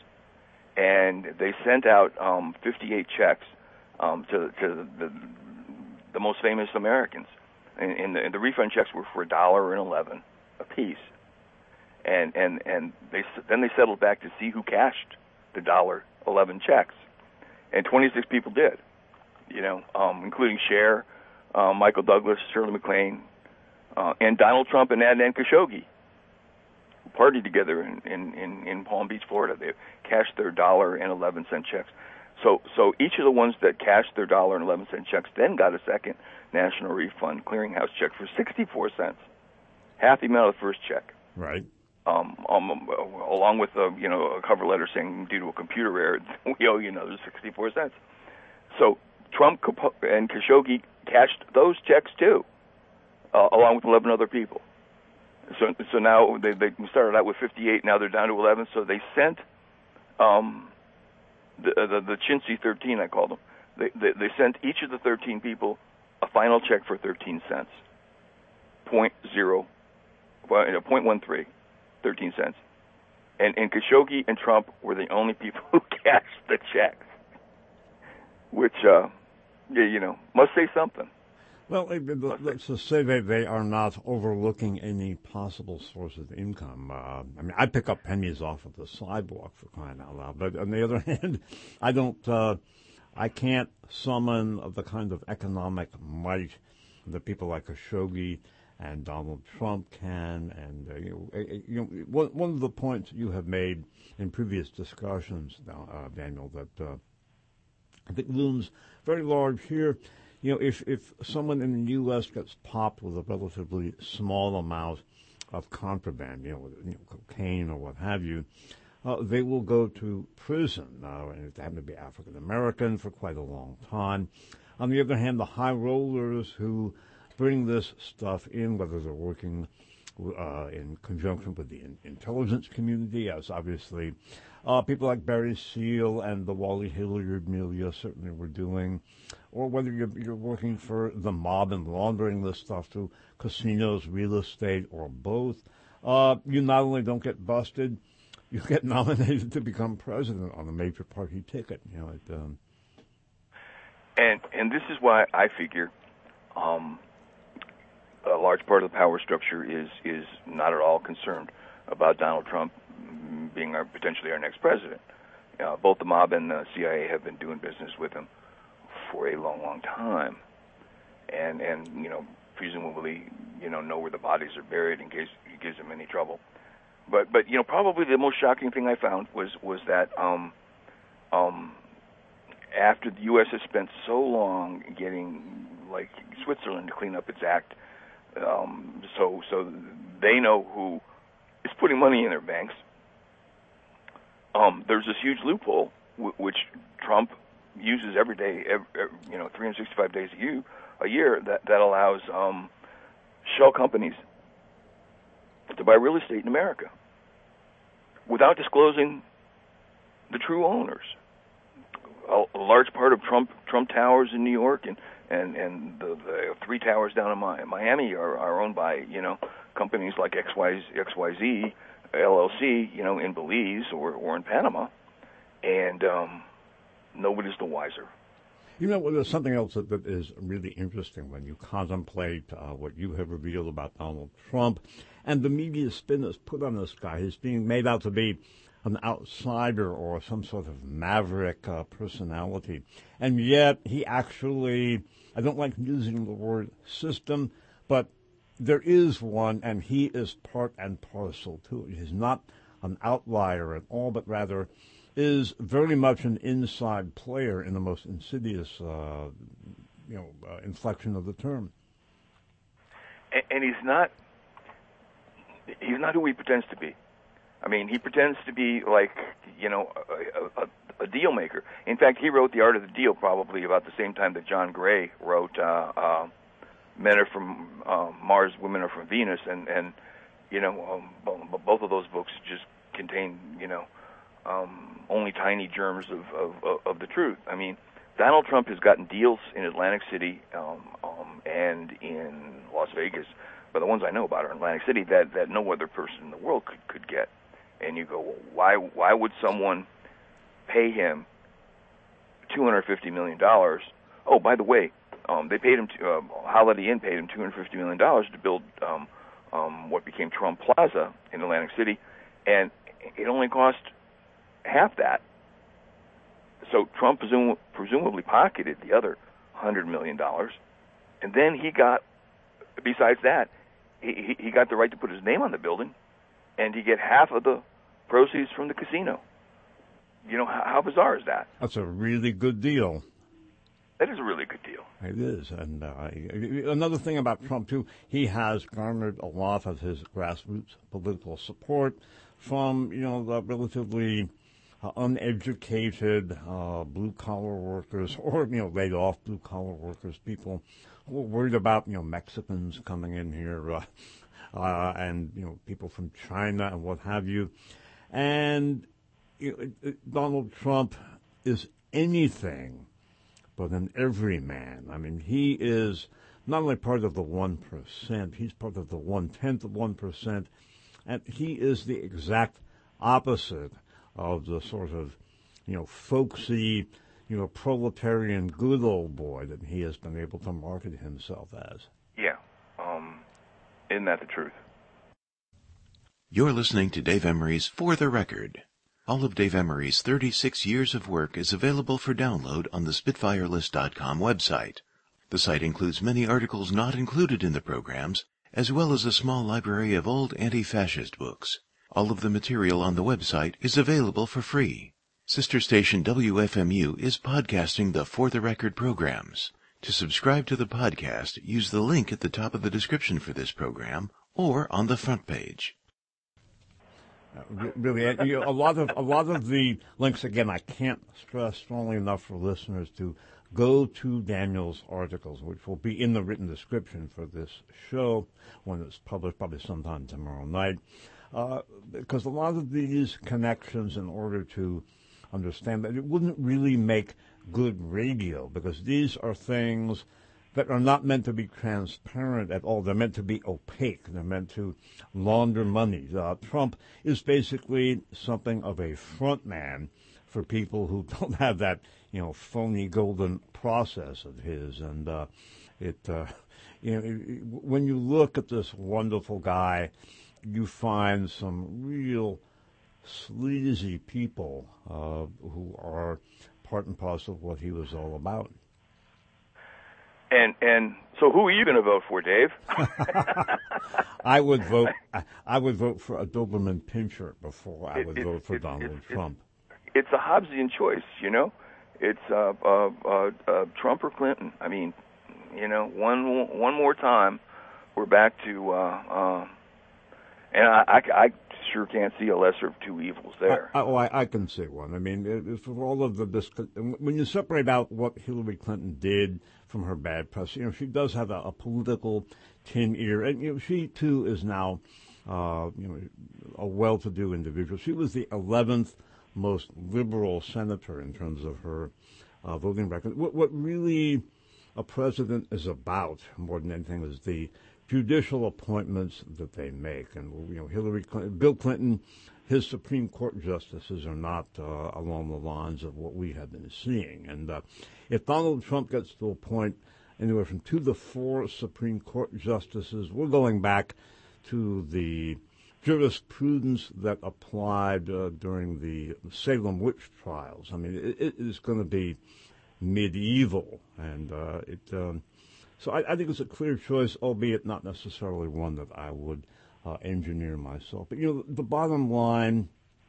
and they sent out um, fifty-eight checks um, to to the the most famous Americans, and, and, the, and the refund checks were for a dollar and eleven a piece, and and and they then they settled back to see who cashed the dollar eleven checks. And twenty-six people did, you know, um, including Cher, uh, Michael Douglas, Shirley MacLaine, uh, and Donald Trump and Adnan Khashoggi, who partied together in, in, in, in Palm Beach, Florida. They cashed their dollar and eleven cent checks. So, so each of the ones that cashed their dollar and eleven cent checks then got a second National Refund Clearinghouse check for sixty-four cents, half the amount of the first check. Right. Um, um, along with a, you know, a cover letter saying due to a computer error, we owe you another sixty-four cents. So Trump and Khashoggi cashed those checks too, uh, along with eleven other people. So, so now they, they started out with fifty-eight. Now they're down to eleven. So they sent um, the, the the chintzy thirteen, I call them. They, they they sent each of the thirteen people a final check for thirteen cents, point zero, well, you know, point one three. thirteen cents. And, and Khashoggi and Trump were the only people who cashed the checks, which, uh, you know, must say something. Well, let's just say they, they are not overlooking any possible source of income. Uh, I mean, I pick up pennies off of the sidewalk, for crying out loud. But on the other hand, I don't, uh, I can't summon the kind of economic might that people like Khashoggi and Donald Trump can, and uh, you know, you know one, one of the points you have made in previous discussions, uh, Daniel, that uh, I think looms very large here. You know, if if someone in the U S gets popped with a relatively small amount of contraband, you know, you know cocaine or what have you, uh, they will go to prison. Uh, and it happened to be African American for quite a long time. On the other hand, the high rollers who bring this stuff in, whether they're working uh, in conjunction with the in- intelligence community, as obviously uh, people like Barry Seal and the Wally Hilliard milieu certainly were doing, or whether you're, you're working for the mob and laundering this stuff through casinos, real estate, or both, uh, you not only don't get busted, you get nominated to become president on a major party ticket. You know, it, um, and and this is why I figure um, a large part of the power structure is is not at all concerned about Donald Trump being our, potentially our next president. Uh, both the mob and the C I A have been doing business with him for a long, long time, and and you know presumably you know know where the bodies are buried in case he gives them any trouble. But but you know probably the most shocking thing I found was was that um, um, after the U S has spent so long getting like Switzerland to clean up its act, um, so so they know who is putting money in their banks. Um, there's this huge loophole w- which Trump uses every day, every, every, you know, three hundred sixty-five days a year, a year that that allows um, shell companies to buy real estate in America without disclosing the true owners. A, a large part of Trump Trump Towers in New York and and and the, the three towers down in Miami are, are owned by you know companies like X Y Z L L C, you know, in Belize or or in Panama, and um, nobody's the wiser. You know, well, there's something else that, that is really interesting when you contemplate uh, what you have revealed about Donald Trump and the media spin that's put on this guy. He's being made out to be an outsider or some sort of maverick uh, personality. And yet he actually, I don't like using the word system, but there is one, and he is part and parcel to it. He's not an outlier at all, but rather is very much an inside player in the most insidious, uh, you know, uh, inflection of the term. And, and he's not, he's not who he pretends to be. I mean, he pretends to be like, you know, a, a, a deal maker. In fact, he wrote The Art of the Deal probably about the same time that John Gray wrote uh, uh, Men Are From uh, Mars, Women Are From Venus, and, and you know, um, both of those books just contain, you know, um, only tiny germs of, of, of the truth. I mean, Donald Trump has gotten deals in Atlantic City um, um, and in Las Vegas, but the ones I know about are in Atlantic City that, that no other person in the world could, could get. And you go, well, why why would someone pay him two hundred fifty million dollars? Oh, by the way, um, they paid him, to, uh, Holiday Inn paid him two hundred fifty million dollars to build um, um, what became Trump Plaza in Atlantic City, and it only cost half that. So Trump presum- presumably pocketed the other one hundred million dollars, and then he got, besides that, he, he got the right to put his name on the building, and he get half of the proceeds from the casino. You know, how, how bizarre is that? That's a really good deal. That is a really good deal. It is. And uh, another thing about Trump, too, he has garnered a lot of his grassroots political support from, you know, the relatively uh, uneducated uh, blue-collar workers or, you know, laid-off blue-collar workers, people who are worried about, you know, Mexicans coming in here uh, uh, and, you know, people from China and what have you. And you know, it, it, Donald Trump is anything but an everyman. I mean, he is not only part of the one percent, he's part of the one-tenth of one percent, and he is the exact opposite of the sort of, you know, folksy, you know, proletarian good old boy that he has been able to market himself as. Yeah. Um, isn't that the truth? You're listening to Dave Emery's For the Record. All of Dave Emery's thirty-six years of work is available for download on the Spitfire List dot com website. The site includes many articles not included in the programs, as well as a small library of old anti-fascist books. All of the material on the website is available for free. Sister station W F M U is podcasting the For the Record programs. To subscribe to the podcast, use the link at the top of the description for this program or on the front page. Uh, really, you know, a lot of a lot of the links. Again, I can't stress strongly enough for listeners to go to Daniel's articles, which will be in the written description for this show when it's published, probably sometime tomorrow night. Uh, because a lot of these connections, in order to understand that, it wouldn't really make good radio, because these are things that are not meant to be transparent at all. They're meant to be opaque. They're meant to launder money. Uh, Trump is basically something of a front man for people who don't have that, you know, phony golden process of his. And uh, it, uh, you know, it, when you look at this wonderful guy, you find some real sleazy people uh, who are part and parcel of what he was all about. And and so, who are you going to vote for, Dave? I would vote. I would vote for a Doberman Pinscher before I would it, vote for it, Donald it, Trump. It's a Hobbesian choice, you know. It's uh, uh, uh, uh, Trump or Clinton. I mean, you know, one one more time, we're back to. Uh, uh, and I, I, I sure can't see a lesser of two evils there. I, I, oh, I, I can see one. I mean, it, for all of the this, when you separate out what Hillary Clinton did from her bad press, you know, she does have a, a political tin ear, and you know, she too is now, uh, you know, a well-to-do individual. She was the eleventh most liberal senator in terms of her uh, voting record. What, what really a president is about more than anything is the judicial appointments that they make. And, you know, Hillary Clinton, Bill Clinton, his Supreme Court justices are not uh, along the lines of what we have been seeing. And uh, if Donald Trump gets to a point anywhere from two to four Supreme Court justices, we're going back to the jurisprudence that applied uh, during the Salem witch trials. I mean, it, it is going to be medieval, and uh, it. Um, so I, I think it's a clear choice, albeit not necessarily one that I would uh, engineer myself. But you know, the bottom line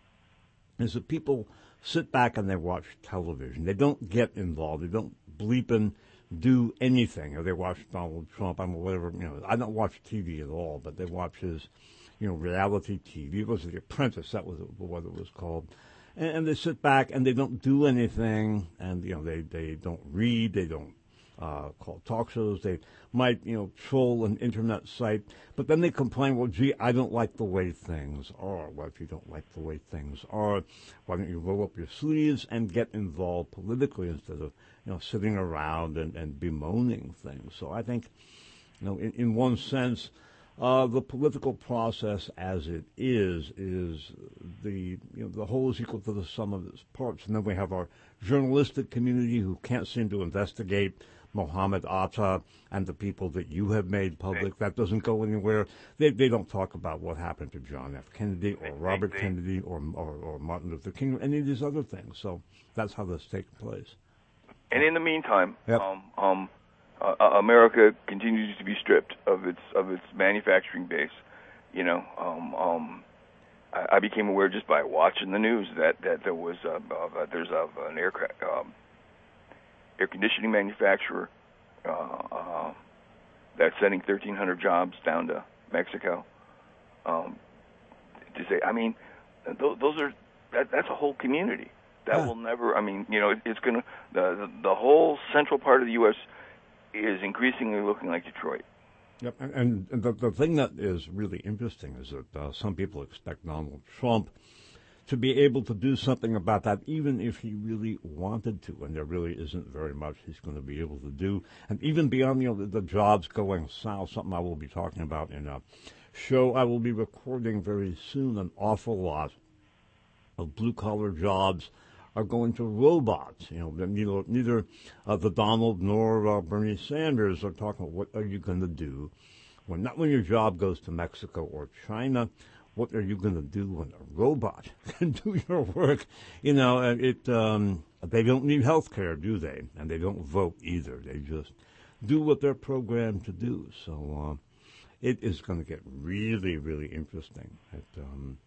is that people sit back and they watch television. They don't get involved. They don't bleep and do anything. Or they watch Donald Trump. I'm whatever. You know, I don't watch T V at all, but they watch his, you know, reality T V. It was The Apprentice. That was what it was called. And, and they sit back and they don't do anything. And you know, they they don't read. They don't uh, call talk shows. They might, you know, troll an internet site. But then they complain, well, gee, I don't like the way things are. Well, if you don't like the way things are, why don't you roll up your sleeves and get involved politically instead of, you know, sitting around and, and bemoaning things. So I think, you know, in, in one sense, uh, the political process as it is, is the, you know, the whole is equal to the sum of its parts. And then we have our journalistic community who can't seem to investigate Mohammed Atta and the people that you have made public. That doesn't go anywhere. They they don't talk about what happened to John F. Kennedy or Robert Kennedy or, or, or Martin Luther King or any of these other things. So that's how this takes place. And in the meantime, yep. um, um, uh, America continues to be stripped of its of its manufacturing base. You know, um, um, I, I became aware just by watching the news that, that there was a, uh, there's a, an aircraft um, air conditioning manufacturer uh, uh, that's sending thirteen hundred jobs down to Mexico. Um, to say, I mean, those, those are that, that's a whole community. That yeah. will never. I mean, you know, it, it's going to the, the the whole central part of the U S is increasingly looking like Detroit. Yep, and, and the the thing that is really interesting is that uh, some people expect Donald Trump to be able to do something about that, even if he really wanted to, and there really isn't very much he's going to be able to do. And even beyond, you know, the, the jobs going south, something I will be talking about in a show I will be recording very soon, an awful lot of blue-collar jobs are going to robots. You know, neither, neither uh, the Donald nor uh, Bernie Sanders are talking about what are you going to do when, not when your job goes to Mexico or China. What are you going to do when a robot can do your work? You know, it. Um, they don't need health care, do they? And they don't vote either. They just do what they're programmed to do. So uh, it is going to get really, really interesting. It, um,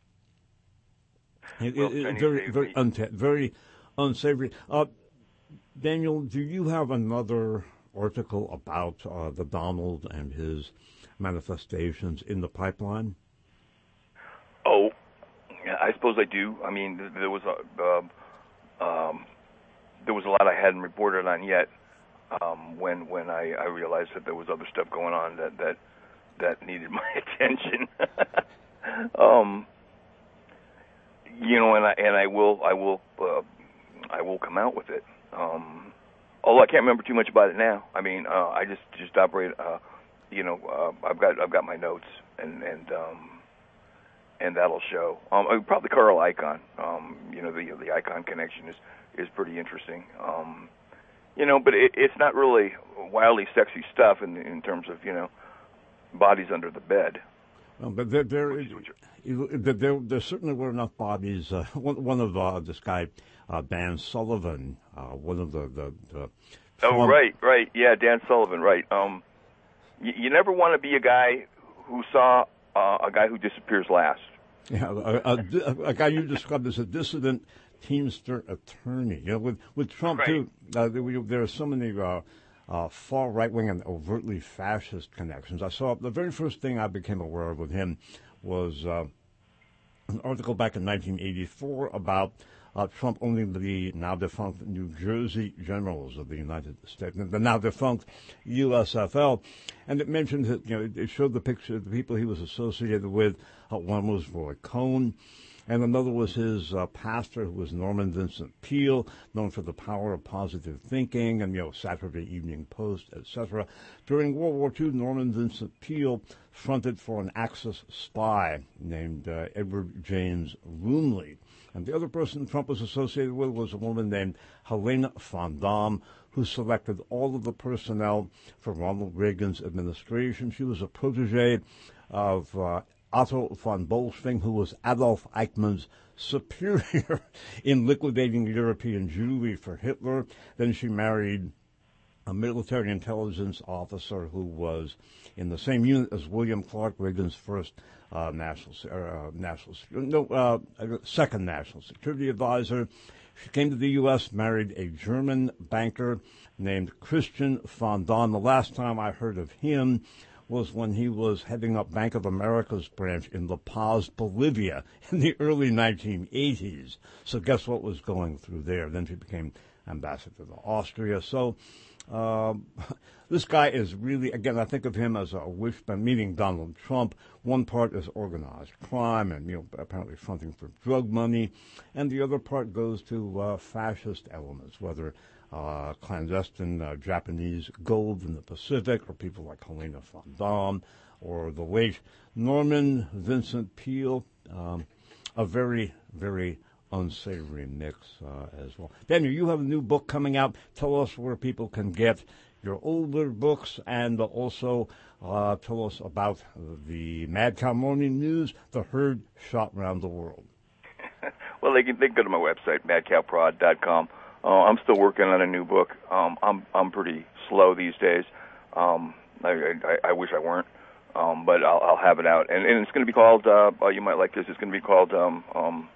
it, well, it, it very, very, unta- very unsavory. Uh, Daniel, do you have another article about uh, the Donald and his manifestations in the pipeline? Oh, yeah, I suppose I do. I mean, there was a um, um, there was a lot I hadn't reported on yet. Um, when when I, I realized that there was other stuff going on that that, that needed my attention. um, you know, and I and I will I will uh, I will come out with it. Um, although I can't remember too much about it now. I mean, uh, I just just operate. Uh, you know, uh, I've got I've got my notes, and and um, and that'll show. Um, probably Carl Icahn. Um, you know, the the Icahn connection is is pretty interesting. Um, You know, but it, it's not really wildly sexy stuff in in terms of, you know, bodies under the bed. Well, but there, there, there, there, there certainly were enough bodies. Uh, one, one of uh, this guy, uh, Dan Sullivan, uh, one of the... the, the oh, right, right. Yeah, Dan Sullivan, right. Um, you, you never want to be a guy who saw uh, a guy who disappears last. Yeah, a, a, a guy you described as a dissident Teamster attorney. You know, with with Trump right. too, uh, there, there are so many uh, uh, far right wing and overtly fascist connections. I saw the very first thing I became aware of with him was uh, an article back in nineteen eighty-four about uh, Trump owning the now defunct New Jersey Generals of the United States, the now defunct U S F L, and it mentioned that, you know, it, it showed the picture of the people he was associated with. Uh, one was Roy Cohn. And another was his uh, pastor, who was Norman Vincent Peale, known for the power of positive thinking and, you know, Saturday Evening Post, et cetera. During World War Two, Norman Vincent Peale fronted for an Axis spy named uh, Edward James Roonley. And the other person Trump was associated with was a woman named Helena von Damme, who selected all of the personnel for Ronald Reagan's administration. She was a protege of uh, Otto von Bolschwing, who was Adolf Eichmann's superior in liquidating European Jewry for Hitler. Then she married a military intelligence officer who was in the same unit as William Clark, Reagan's first uh, national, uh, national, no, uh, second national security advisor. She came to the U S, married a German banker named Christian von Daun. The last time I heard of him was when he was heading up Bank of America's branch in La Paz, Bolivia, in the early nineteen eighties. So guess what was going through there? Then she became ambassador to Austria. So um, this guy is really, again, I think of him as a wishbone, meeting Donald Trump. One part is organized crime and, you know, apparently fronting for drug money, and the other part goes to uh, fascist elements, whether Uh, clandestine uh, Japanese gold in the Pacific, or people like Helena von Damme, or the late Norman Vincent Peale. Um, a very, very unsavory mix uh, as well. Daniel, you have a new book coming out. Tell us where people can get your older books, and also uh, tell us about the Mad Cow Morning News, The Herd Shot Round the World. Well, they can, they can go to my website, mad cow prod dot com. Uh, I'm still working on a new book. Um, I'm I'm pretty slow these days. Um, I, I, I wish I weren't, um, but I'll, I'll have it out, and, and it's going to be called. Uh, oh, you might like this. It's going to be called. Um, um,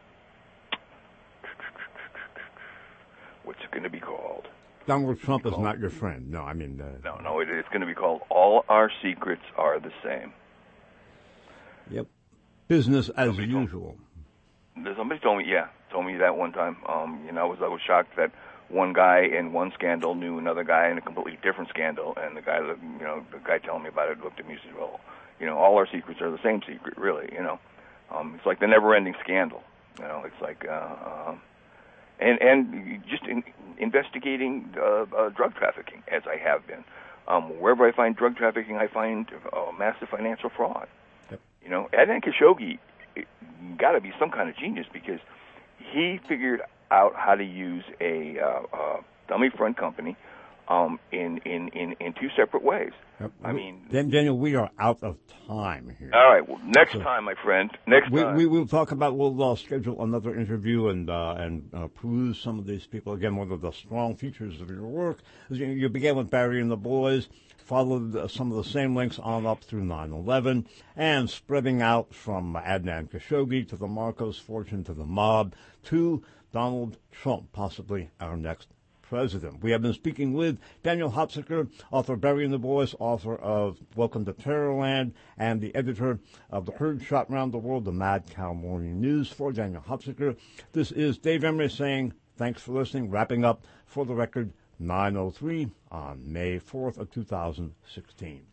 what's it going to be called? Donald Trump is not your friend. No, I mean. Uh, no, no. It, it's going to be called "All Our Secrets Are the Same." Yep. Business as somebody usual. Told, somebody told me, yeah, told me that one time. Um, you know, I was I was shocked that one guy in one scandal knew another guy in a completely different scandal, and the guy, you know, the guy telling me about it looked at me and said, "Well, you know, all our secrets are the same secret, really." You know, um, it's like the never-ending scandal. You know, it's like, uh, uh, and and just in, investigating uh, uh, drug trafficking, as I have been. Um, wherever I find drug trafficking, I find uh, massive financial fraud. Yep. You know, Adnan Khashoggi got to be some kind of genius, because he figured out how to use a uh, uh, dummy front company um, in, in, in, in two separate ways. Yep. I mean, Daniel, we are out of time here. All right. Well, next so, time, my friend. Next we, time. We will talk about, we'll uh, schedule another interview and uh, and uh, peruse some of these people. Again, one of the strong features of your work is you, you began with Barry and the Boys, followed uh, some of the same links on up through nine eleven, and spreading out from Adnan Khashoggi to the Marcos fortune to the mob to Donald Trump, possibly our next president. We have been speaking with Daniel Hopsicker, author of Barry and the Boys, author of Welcome to Terrorland, and the editor of The Herd Shot Round the World, the Mad Cow Morning News. For Daniel Hopsicker, this is Dave Emery saying Thanks for listening. Wrapping up For the Record, nine oh three on May fourth of two thousand sixteen.